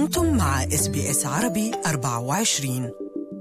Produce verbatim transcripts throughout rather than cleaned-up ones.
أنتم مع إس بي إس عربي أربعة وعشرين.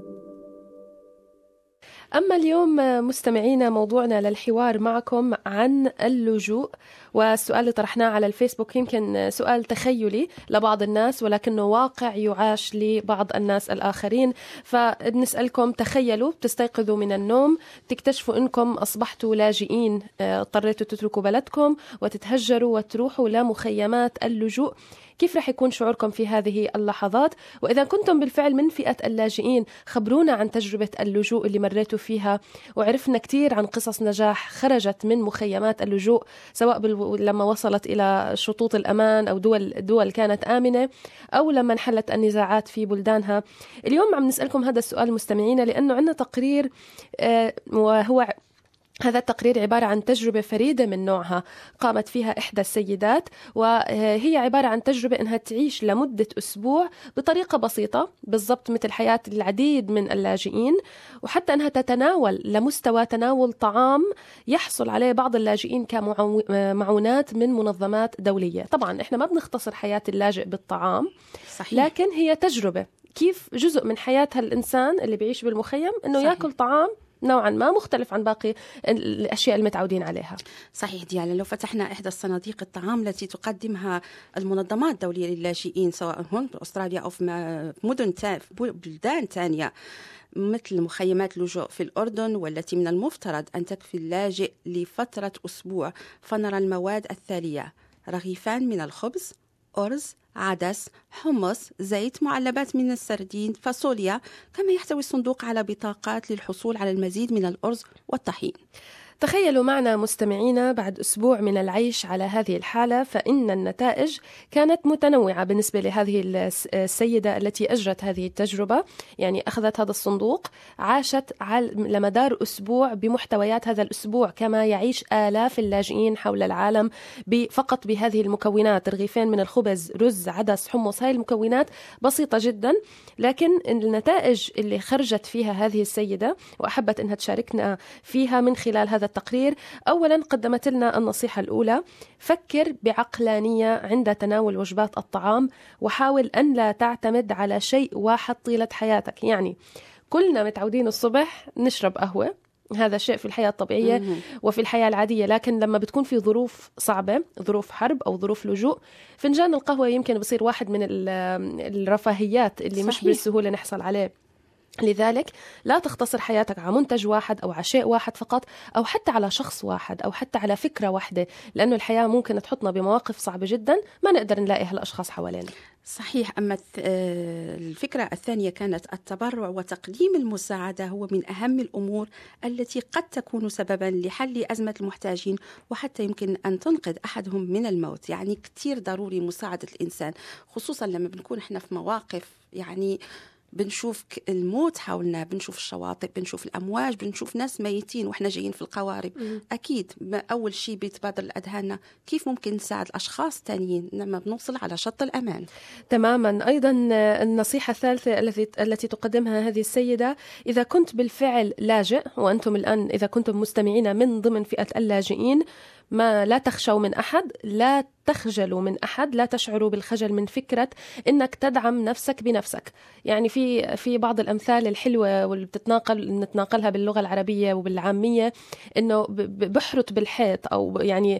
أما اليوم مستمعينا موضوعنا للحوار معكم عن اللجوء، والسؤال اللي طرحناه على الفيسبوك يمكن سؤال تخيلي لبعض الناس ولكنه واقع يعاش لبعض الناس الآخرين. فبنسألكم تخيلوا بتستيقظوا من النوم تكتشفوا أنكم أصبحتوا لاجئين، اضطريتوا تتركوا بلدكم وتتهجروا وتروحوا لمخيمات اللجوء. كيف رح يكون شعوركم في هذه اللحظات؟ وإذا كنتم بالفعل من فئة اللاجئين خبرونا عن تجربة اللجوء اللي مريتوا فيها. وعرفنا كتير عن قصص نجاح خرجت من مخيمات اللجوء، سواء بال... لما وصلت إلى شطوط الأمان أو دول دول كانت آمنة، أو لما انحلت النزاعات في بلدانها. اليوم عم نسألكم هذا السؤال مستمعينا لأنه عندنا تقرير، آه وهو هذا التقرير عبارة عن تجربة فريدة من نوعها قامت فيها إحدى السيدات، وهي عبارة عن تجربة أنها تعيش لمدة أسبوع بطريقة بسيطة بالضبط مثل حياة العديد من اللاجئين، وحتى أنها تتناول لمستوى تناول طعام يحصل عليه بعض اللاجئين كمعونات من منظمات دولية. طبعا إحنا ما بنختصر حياة اللاجئ بالطعام، صحيح. لكن هي تجربة كيف جزء من حياة هالإنسان اللي بيعيش بالمخيم أنه صحيح. يأكل طعام نوعا ما مختلف عن باقي الأشياء المتعودين عليها. صحيح ديالا، لو فتحنا إحدى الصناديق الطعام التي تقدمها المنظمات الدولية للاجئين سواء هون في أستراليا أو في مدن في بلدان تانية مثل مخيمات اللجوء في الأردن، والتي من المفترض أن تكفي اللاجئ لفترة أسبوع، فنرى المواد التالية: رغيفان من الخبز، أرز، عدس، حمص، زيت، معلبات من السردين، فاصوليا، كما يحتوي الصندوق على بطاقات للحصول على المزيد من الأرز والطحين. تخيلوا معنا مستمعينا بعد أسبوع من العيش على هذه الحالة، فإن النتائج كانت متنوعة بالنسبة لهذه السيدة التي أجرت هذه التجربة. يعني أخذت هذا الصندوق، عاشت لمدار أسبوع بمحتويات هذا الأسبوع كما يعيش آلاف اللاجئين حول العالم فقط بهذه المكونات: رغيفين من الخبز، رز، عدس، حمص. هاي المكونات بسيطة جدا، لكن النتائج اللي خرجت فيها هذه السيدة وأحبت أنها تشاركنا فيها من خلال هذا التقرير. أولا قدمت لنا النصيحة الأولى: فكر بعقلانية عند تناول وجبات الطعام، وحاول أن لا تعتمد على شيء واحد طيلة حياتك. يعني كلنا متعودين الصبح نشرب قهوة، هذا شيء في الحياة الطبيعية وفي الحياة العادية، لكن لما بتكون في ظروف صعبة، ظروف حرب أو ظروف لجوء، فنجان القهوة يمكن بصير واحد من الرفاهيات اللي صحيح. مش بالسهولة نحصل عليه. لذلك لا تختصر حياتك على منتج واحد أو على شيء واحد فقط، أو حتى على شخص واحد، أو حتى على فكرة واحدة، لأنه الحياة ممكن تحطنا بمواقف صعبة جدا ما نقدر نلاقي هالأشخاص حوالينا. صحيح. أما الفكرة الثانية كانت التبرع وتقديم المساعدة هو من أهم الأمور التي قد تكون سببا لحل أزمة المحتاجين، وحتى يمكن أن تنقذ أحدهم من الموت. يعني كتير ضروري مساعدة الإنسان، خصوصا لما بنكون إحنا في مواقف يعني بنشوف الموت حولنا، بنشوف الشواطئ، بنشوف الأمواج، بنشوف ناس ميتين وإحنا جايين في القوارب. م. أكيد أول شيء بيتبادر لأذهاننا كيف ممكن نساعد الأشخاص تانيين لما بنوصل على شط الأمان. تماما. أيضا النصيحة الثالثة التي التي تقدمها هذه السيدة: إذا كنت بالفعل لاجئ، وأنتم الآن إذا كنتم مستمعين من ضمن فئة اللاجئين، ما لا تخشوا من أحد، لا تخجلوا من أحد، لا تشعروا بالخجل من فكرة إنك تدعم نفسك بنفسك. يعني في في بعض الأمثال الحلوة واللي بتتناقل نتناقلها باللغة العربية وبالعامية، إنه بحرط بالحيط، أو يعني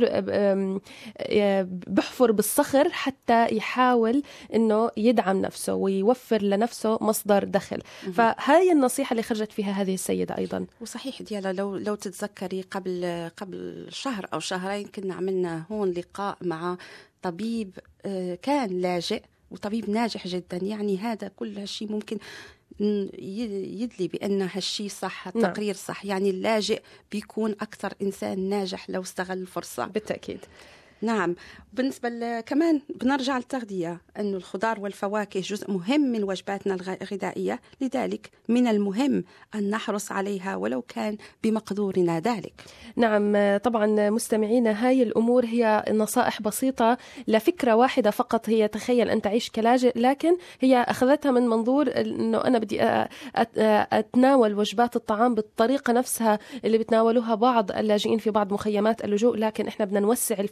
بحفر بالصخر حتى يحاول إنه يدعم نفسه ويوفر لنفسه مصدر دخل. فهاي النصيحة اللي خرجت فيها هذه السيدة أيضا. وصحيح ديالا، لو لو تتذكري قبل قبل شهر أو شهرين كنا عملنا هون لقاء مع طبيب كان لاجئ وطبيب ناجح جدا. يعني هذا كل هالشيء ممكن يدلي بأن هالشيء صح، التقرير صح. يعني اللاجئ بيكون أكثر إنسان ناجح لو استغل الفرصة. بالتأكيد. نعم. بالنسبة كمان بنرجع للتغذية، أن الخضار والفواكه جزء مهم من وجباتنا الغذائية، لذلك من المهم أن نحرص عليها ولو كان بمقدورنا ذلك. نعم طبعا مستمعينا، هاي الأمور هي نصائح بسيطة لفكرة واحدة فقط، هي تخيل أن تعيش كلاجئ، لكن هي أخذتها من منظور أنه أنا بدي أتناول وجبات الطعام بالطريقة نفسها اللي بتناولوها بعض اللاجئين في بعض مخيمات اللجوء، لكن إحنا بدنا نوسع الفكرة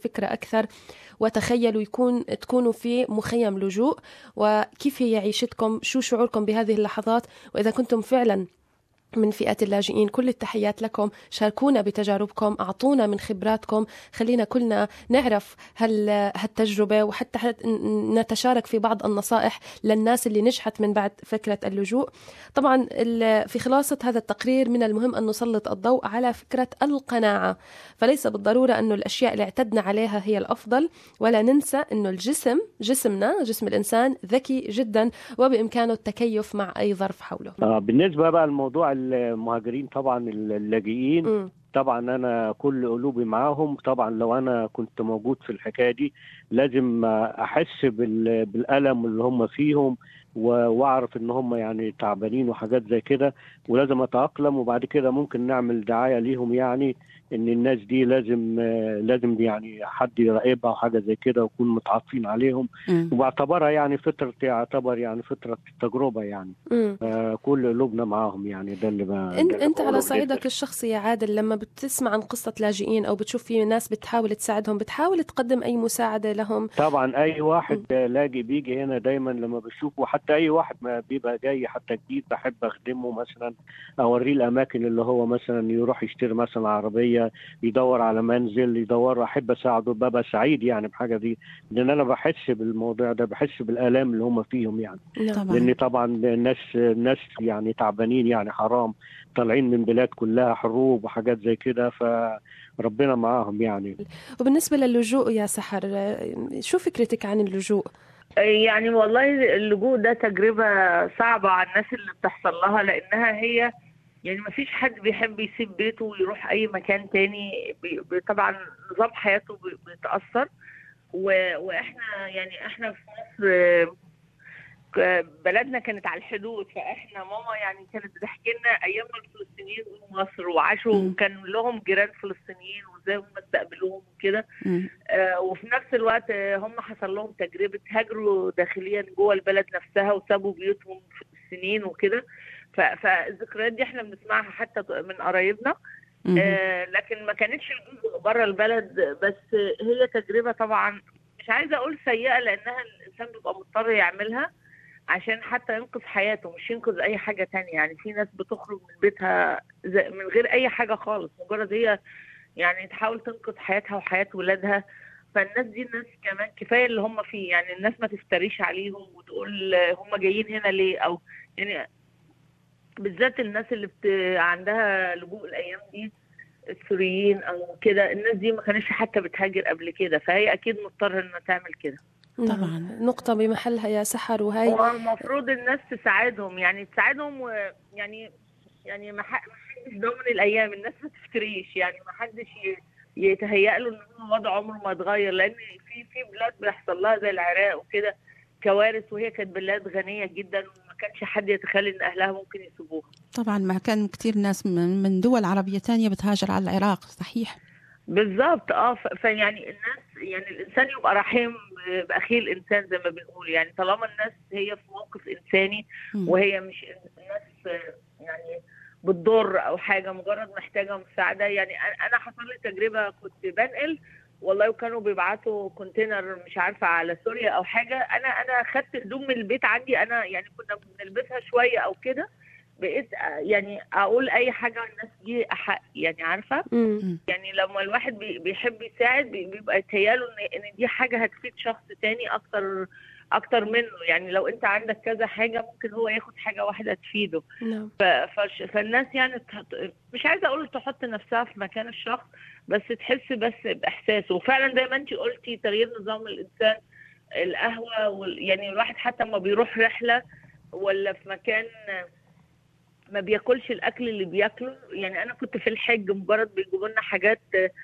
أكثر. وتخيلوا يكون تكونوا في مخيم لجوء، وكيف هي عيشتكم، شو شعوركم بهذه اللحظات. وإذا كنتم فعلا من فئة اللاجئين، كل التحيات لكم. شاركونا بتجاربكم، أعطونا من خبراتكم، خلينا كلنا نعرف هال هالتجربة، وحتى نتشارك في بعض النصائح للناس اللي نجحت من بعد فكرة اللجوء. طبعا في خلاصة هذا التقرير من المهم أن نسلط الضوء على فكرة القناعة، فليس بالضرورة أنه الأشياء اللي اعتدنا عليها هي الأفضل، ولا ننسى أنه الجسم جسمنا جسم الإنسان ذكي جدا وبإمكانه التكيف مع أي ظرف حوله. آه بالنسبة بقى الموضوع المهاجرين طبعا اللاجئين م. طبعا أنا كل قلوبي معاهم. طبعا لو أنا كنت موجود في الحكاية دي لازم أحس بالألم اللي هم فيهم، واعرف ان هم يعني تعبانين وحاجات زي كده، ولازم اتأقلم. وبعد كده ممكن نعمل دعاية ليهم، يعني ان الناس دي لازم لازم يعني حد يراقبها وحاجة زي كده، ويكون متعاطفين عليهم. وبعتبرها يعني فترة يعتبر يعني فترة تجربة يعني. كل قلوبنا معاهم يعني. ده اللي ما انت, انت على صعيدك الشخصي يا عادل، لما بتسمع عن قصة لاجئين او بتشوف في ناس بتحاول تساعدهم، بتحاول تقدم اي مساعدة لهم؟ طبعا اي واحد م. لاجئ بيجي هنا دايما لما بشوفه، حتى اي واحد ما بيبقى جاي حتى جديد بحب اخدمه، مثلا اوريه الاماكن اللي هو مثلا يروح يشتري مثلا عربيه، يدور على منزل، يدور، احب اساعده، ببقى سعيد يعني بحاجه دي، لان انا بحس بالموضوع ده، بحس بالالام اللي هم فيهم يعني. طبعا. لان طبعا الناس الناس يعني تعبانين يعني، حرام طالعين من بلاد كلها حروب وحاجات زي كده، فربنا معاهم يعني. وبالنسبه للجوء يا سحر، شو فكرتك عن اللجوء؟ يعني والله اللجوء ده تجربة صعبة على الناس اللي بتحصل لها، لأنها هي يعني ما فيش حد بيحب يسيب بيته ويروح أي مكان تاني. طبعا نظام حياته بيتأثر. وإحنا يعني إحنا في مصر بلدنا كانت على الحدود، فإحنا ماما يعني كانت بتحكي لنا أيام الفلسطينيين في مصر وعاشوا، وكان لهم جيران فلسطينيين وإزاي هم استقبلوهم وكده. آه وفي نفس الوقت هم حصل لهم تجربة هاجروا داخليا جوه البلد نفسها وسابوا بيوتهم في السنين وكده. فالذكريات دي احنا بنسمعها حتى من قرايبنا، آه لكن ما كانتش الجزء بره البلد. بس هي تجربة طبعا مش عايزة أقول سيئة، لأنها الإنسان بيبقى مضطر يعملها عشان حتى ينقذ حياته، مش ينقذ أي حاجة تانية. يعني في ناس بتخرج من بيتها من غير أي حاجة خالص، مجرد هي يعني تحاول تنقذ حياتها وحياة ولادها. فالناس دي الناس كمان كفاية اللي هم فيه، يعني الناس ما تفتريش عليهم وتقول هم جايين هنا ليه، أو يعني بالذات الناس اللي بت... عندها لجوء الأيام دي، السوريين أو كده، الناس دي ما كانش حتى بتهاجر قبل كده، فهي أكيد مضطرة إنها تعمل كده. طبعا نقطة بمحلها يا سحر. وهي المفروض الناس تساعدهم، يعني تساعدهم، ويعني يعني ما حدش ضامن الأيام، الناس ما تفتريش، يعني ما حدش يتهيأ له إن هو وضع عمره ما اتغير، لأن في في بلاد بيحصل لها زي العراق وكده كوارث، وهي كانت بلاد غنية جدا وما كانش حد يتخيل إن أهلها ممكن يسيبوها. طبعا ما كان كتير ناس من دول عربية تانية بتهاجر على العراق. صحيح بالظبط. اه فيعني الناس يعني الإنسان يبقى رحيم بأخيه الإنسان زي ما بنقول، يعني طالما الناس هي في موقف إنساني وهي مش الناس يعني بتضر أو حاجة، مجرد محتاجة مساعدة. يعني أنا حصل لي تجربة، كنت بنقل والله وكانوا بيبعتوا كونتينر مش عارفة على سوريا أو حاجة، أنا أنا خدت هدوم من البيت عندي، أنا يعني كنا بنلبسها شوية أو كده، بقيت يعني أقول أي حاجة الناس دي أحق، يعني عارفة. يعني لما الواحد بيحب يساعد بيبقى يتهيأله إن إن دي حاجة هتفيد شخص تاني أكتر أكتر منه. يعني لو أنت عندك كذا حاجة ممكن هو ياخد حاجة واحدة تفيده. فالناس يعني مش عايزة أقول تحط نفسها في مكان الشخص، بس تحس بس بإحساسه. وفعلا زي ما أنت قلتي تغيير نظام الإنسان، القهوة وال... يعني الواحد حتى ما بيروح رحلة ولا في مكان ما بياكلش الأكل اللي بياكله. يعني أنا كنت في الحج مجرد بيجيبوا لنا حاجات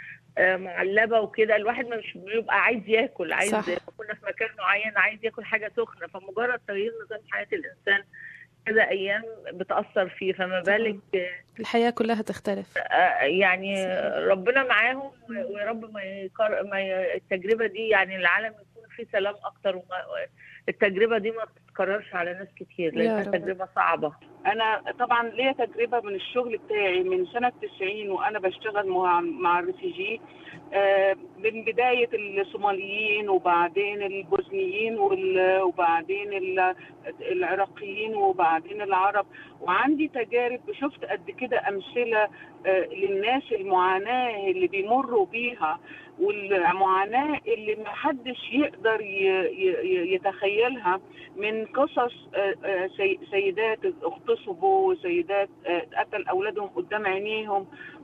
معلبة وكده، الواحد مش بيبقى عايز ياكل، عايز صح. كنا في مكان معين عايز ياكل حاجة سخنة، فمجرد تغيير نظام حياة الإنسان كذا أيام بتأثر فيه، فما بالك الحياة كلها تختلف. يعني ربنا معاهم، ويا رب ما, يكر... ما ي... التجربة دي يعني العالم يكون فيه سلام أكتر، وما التجربة دي ما تتكررش على ناس كتير لأنها تجربة صعبة. أنا طبعا ليا تجربة من الشغل بتاعي من سنة تسعين وأنا بشتغل مع, مع الريفيجي، آه من بداية الصوماليين وبعدين البوسنيين وبعدين العراقيين وبعدين العرب، وعندي تجارب شفت قد كده أمثلة آه للناس المعاناة اللي بيمروا بيها والمعاناة اللي ما حدش يقدر يتخيلها، من قصص سيدات اغتصبوا وسيدات قتل أولادهم قدام عينيهم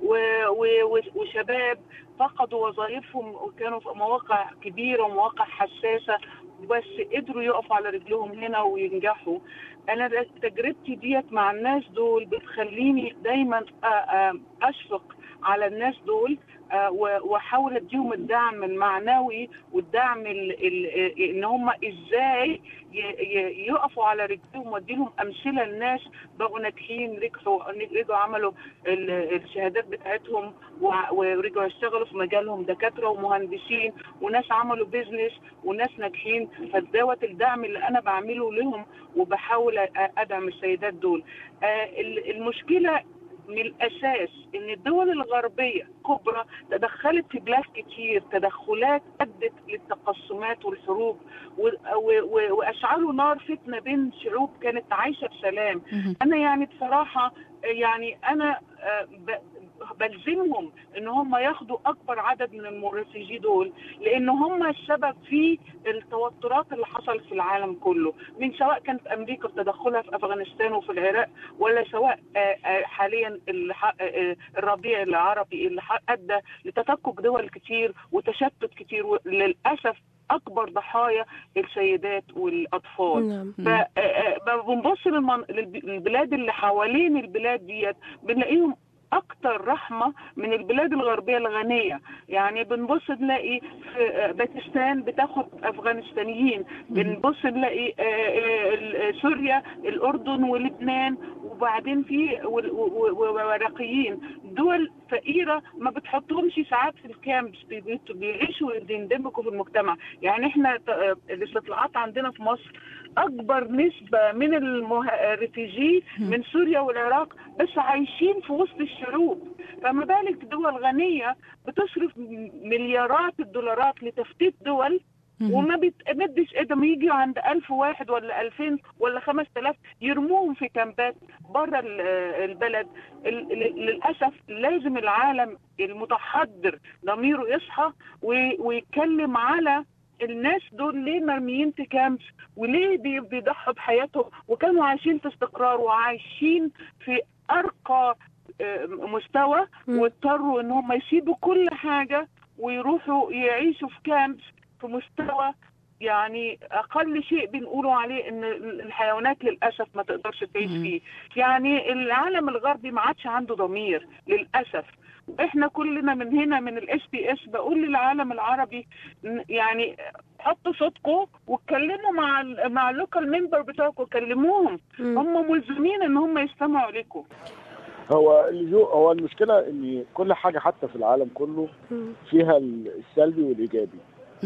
وشباب فقدوا وظائفهم وكانوا في مواقع كبيرة ومواقع حساسة بس قدروا يقفوا على رجلهم هنا وينجحوا. أنا تجربتي ديت مع الناس دول بتخليني دايما أشفق على الناس دول واحاول اديهم الدعم المعنوي والدعم ال ال ان هم ازاي يقفوا على رجلهم، واديلهم امثله لناس بقوا ناجحين، رجعوا رجعوا عملوا الشهادات بتاعتهم ورجعوا يشتغلوا في مجالهم، دكاتره ومهندسين وناس عملوا بيزنس وناس ناجحين. فدوت الدعم اللي انا بعمله لهم وبحاول ادعم السيدات دول. المشكله من الأساس إن الدول الغربية كبرى تدخلت في بلاد كتير، تدخلات أدت للتقسمات والحروب وأشعلوا نار فتنة بين شعوب كانت عايشة بسلام. أنا يعني بصراحة يعني أنا بلزمهم ان هم ياخدوا اكبر عدد من المرافقين دول، لان هم السبب في التوترات اللي حصلت في العالم كله، من سواء كانت امريكا بتدخلها في افغانستان وفي العراق، ولا سواء حاليا الربيع العربي اللي ادى لتفكك دول كتير وتشتت كتير، وللاسف اكبر ضحايا السيدات والاطفال. فبنبص للبلاد اللي حوالين البلاد ديت بنلاقيهم أكتر رحمة من البلاد الغربية الغنية. يعني بنبص نلاقي في باكستان بتاخد أفغانستانيين، بنبص نلاقي سوريا الأردن ولبنان وبعدين في وعراقيين، دول فقيرة ما بتحطهمش ساعات في الكامبس، بيعيشوا ويندمجوا في المجتمع. يعني احنا الاستطلاعات عندنا في مصر أكبر نسبة من الريفيجي من سوريا والعراق بس عايشين في وسط الشعوب، فما بالك دول غنية بتصرف مليارات الدولارات لتفتيت دول وما بتمدش قدم يجي عند ألف واحد ولا ألفين ولا خمس تلاف يرموهم في كامبات برا البلد. للأسف لازم العالم المتحضر ضميره يصحى ويتكلم على الناس دول ليه مرميين في كامس وليه بيضحوا بحياتهم، وكانوا عايشين في استقرار وعايشين في أرقى مستوى واضطروا ان هم يسيبوا كل حاجة ويروحوا يعيشوا في كامبس في مستوى يعني أقل شيء بنقوله عليه إن الحيوانات للأسف ما تقدرش تعيش فيه. يعني العالم الغربي ما عادش عنده ضمير للأسف. إحنا كلنا من هنا من الاس بي اس بقول للعالم العربي يعني حطوا صوتكم واتكلموا مع ال مع اللوكال ممبر بتوعكم، كلموهم، هم ملزمين إن هم يستمعوا لكم. هو اللجوء هو المشكلة إن كل حاجة حتى في العالم كله فيها السلبي والإيجابي.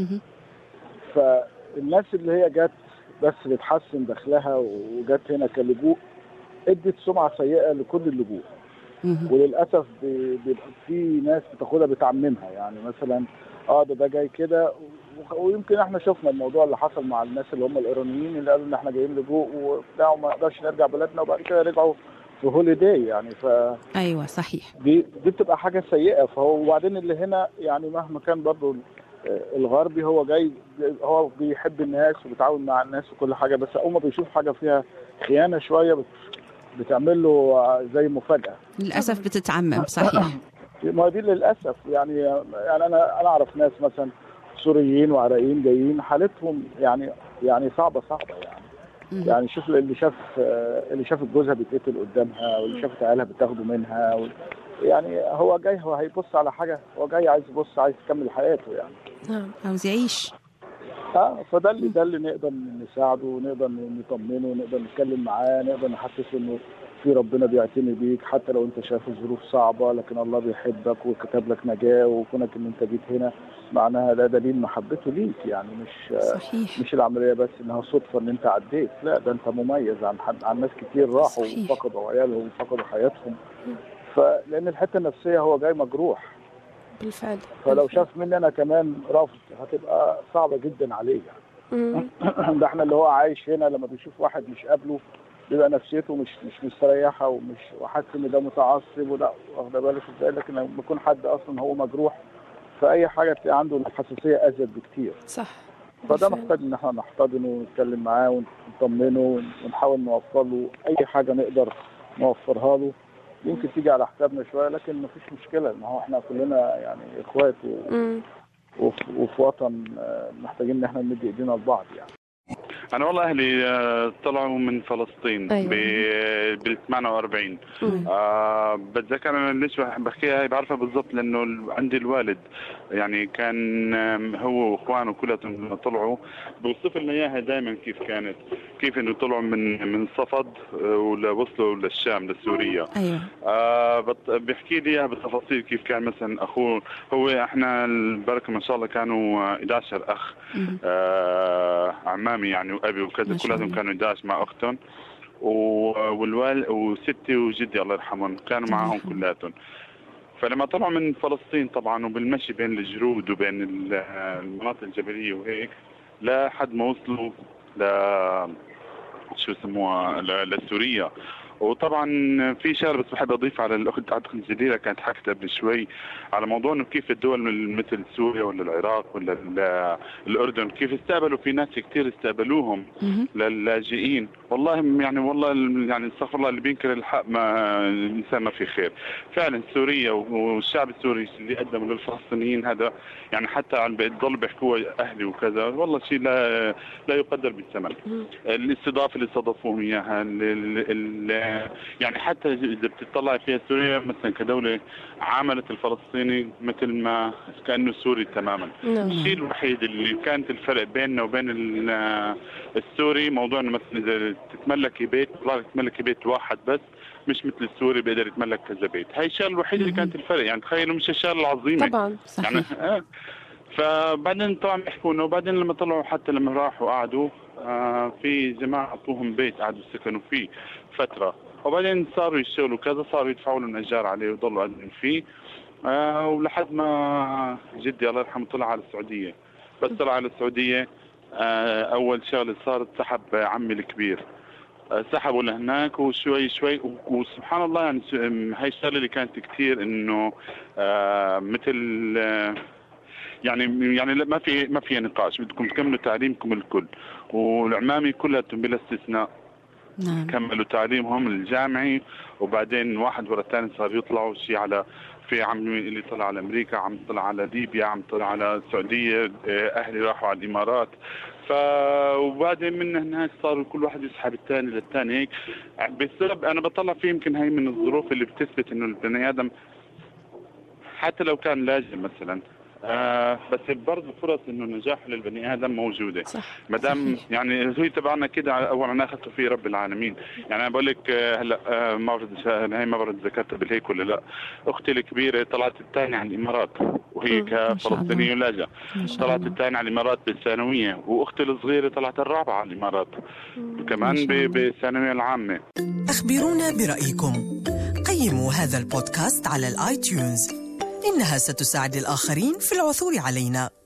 فالناس اللي هي جت بس بتحسن دخلها وجت هنا كلجوء ادت سمعة سيئة لكل اللجوء، وللأسف بيبقى في ناس بتاخدها بتعممها. يعني مثلا اه ده ده جاي كده، ويمكن احنا شفنا الموضوع اللي حصل مع الناس اللي هم الإيرانيين اللي قالوا ان احنا جايين لجوء وبتاع وما نقدرش نرجع بلدنا، وبعد كده رجعوا في هوليداي. يعني ف ايوه صحيح، دي دي بتبقى حاجة سيئة. فهو وبعدين اللي هنا يعني مهما كان برضه الغربي هو جاي هو بيحب الناس وبيتعاون مع الناس وكل حاجة، بس أول ما بيشوف حاجة فيها خيانة شوية بتعمل له زي مفاجأة. للأسف بتتعمم. صحيح. ما دي للأسف. يعني يعني أنا أنا أعرف ناس مثلا سوريين وعراقيين جايين حالتهم يعني يعني صعبة صعبة يعني. يعني شوف اللي شاف اللي شافت جوزها بيتقتل قدامها، واللي شافت عيالها بتاخده منها و... يعني هو جاي هو هيبص على حاجة، هو جاي عايز يبص عايز يكمل حياته يعني. نعم عاوز يعيش. اه فده اللي ده اللي نقدر نساعده ونقدر نطمنه ونقدر نتكلم معاه، نقدر نحسسه انه في ربنا بيعتني بيك حتى لو انت شايف الظروف صعبه، لكن الله بيحبك وكتب لك نجاه، وكونك ان انت جيت هنا معناها ده دليل محبته ليك. يعني مش صحيح. مش العمليه بس انها صدفه ان انت عديت، لا ده انت مميز عن حد عن ناس كتير راحوا وفقدوا عيالهم وفقدوا حياتهم. فلان الحته النفسيه هو جاي مجروح بالفعل. فلو بالفعل. شاف مني انا كمان رفض هتبقى صعبه جدا عليه يعني. ده احنا اللي هو عايش هنا لما بيشوف واحد مش قابله بيبقى نفسيته مش مش مستريحه ومش وحاسس ان ده متعصب ولا واخد بالك ازاي، لكن لما يكون حد اصلا هو مجروح فاي حاجه تلاقي عنده الحساسيه ازيد بكتير. صح. فده محتاج ان احنا نحتضنه ونتكلم معاه ونطمنه ونحاول نوفر له اي حاجه نقدر نوفرها له. يمكن تيجي على حسابنا شويه لكن مفيش مشكله، ما هو احنا كلنا يعني اخوات و... وفي... وفي وطن محتاجين ان احنا نمد ايدينا لبعض يعني. أنا والله أهلي طلعوا من فلسطين. أيوة. بال ثمانية وأربعين. آه بتذكر أنا ليش بحكيها هي بعرفها بالضبط لأنه عندي الوالد يعني كان هو وإخوانه كلهم طلعوا بوصف لنا إياها دائما كيف كانت، كيف إنه طلعوا من من صفد ولا وصلوا للشام لسوريا. أيوة. آه بيحكي لي إياها بالتفاصيل كيف كان مثلا أخوه هو إحنا البركة ما شاء الله كانوا إحدى عشر أخ. آه عمامي يعني وأبي وكذا كلهم كانوا إحدى عشر مع أختهم والوال وستي وجدي الله يرحمهم كانوا معهم كلاتهم. فلما طلعوا من فلسطين طبعا وبالمشي بين الجرود وبين المناطق الجبلية وهيك لحد ما وصلوا ل شو يسموها لسوريا. وطبعا في شغله بس بحب اضيف على الاخت اعتقد جديده كانت حكت قبل شوي على موضوع انه كيف الدول مثل سوريا ولا العراق ولا الاردن كيف استقبلوا في ناس كثير استقبلوهم للاجئين. والله يعني والله يعني استغفر الله اللي بينكر الحق ما الانسان ما في خير. فعلا سوريا والشعب السوري اللي قدموا للفلسطينيين هذا يعني حتى عم بيضل بيحكوا اهلي وكذا والله شيء لا لا يقدر بالثمن. الاستضافه اللي استضافوهم اياها يعني حتى إذا بتطلع فيها سوريا مثلا كدولة عاملت الفلسطيني مثل ما كأنه سوري تماما. الشيء الوحيد اللي كانت الفرق بيننا وبين السوري موضوع إنه مثلا إذا تتملكي بيت تطلع تتملكي بيت واحد بس مش مثل السوري بيقدر يتملك كذا بيت. هاي الشيء الوحيد اللي كانت الفرق يعني تخيلوا مش الشغلة العظيمة طبعا صحيح. يعني آه فبعدين طبعا بيحكونا وبعدين لما طلعوا حتى لما راحوا قعدوا آه في جماعة أعطوهم بيت قعدوا سكنوا فيه فترة وبعدين صاروا يشتغلوا كذا صاروا يدفعوا لهم أجار عليه وضلوا قاعدين فيه آه ولحد ما جدي الله يرحمه طلع على السعودية. بس طلع على السعودية آه أول شغلة صارت سحب عمي الكبير آه سحبوا لهناك وشوي شوي وسبحان الله يعني هاي الشغلة اللي كانت كتير إنه آه مثل آه يعني يعني ما في ما في نقاش بدكم تكملوا تعليمكم الكل. والعمامي كلها بلا استثناء نعم. كملوا تعليمهم الجامعي وبعدين واحد ورا الثاني صار يطلعوا شيء على في عمي اللي طلع على امريكا عم طلع على ليبيا عم طلع على السعوديه اهلي راحوا على الامارات. ف وبعدين من هناك صاروا كل واحد يسحب الثاني للثاني هيك بسبب انا بطلع فيه يمكن هي من الظروف اللي بتثبت انه البني ادم حتى لو كان لاجئ مثلا آه بس برضه فرص انه النجاح للبني ادم موجوده ما دام يعني هي تبعنا كده اولا ناخذ فيه رب العالمين. يعني انا بقول لك هلا آه ما بعرف هي ما بعرف ذكرتها بالهيك ولا لا. اختي الكبيره طلعت الثانيه على الامارات وهي كفلسطينيه لاجئه طلعت الثانيه على الامارات بالثانويه واختي الصغيره طلعت الرابعه على الامارات كمان بالثانويه العامه. اخبرونا برايكم قيموا هذا البودكاست على الايتيونز إنها ستساعد الآخرين في العثور علينا.